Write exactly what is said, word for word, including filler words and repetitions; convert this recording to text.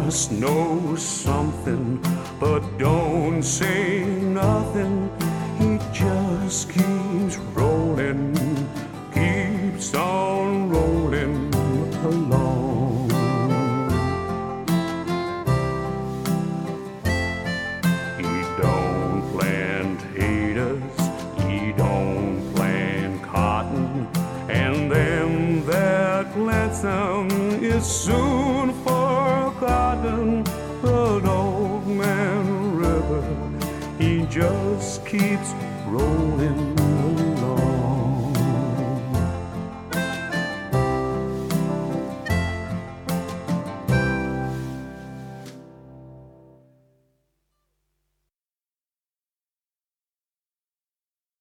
must know something, but don't say nothing. He just keeps rolling, keeps on rolling along. He don't plant potatoes, he don't plant cotton, and them that plants them is soon forgotten. But Old Man River, he just keeps rolling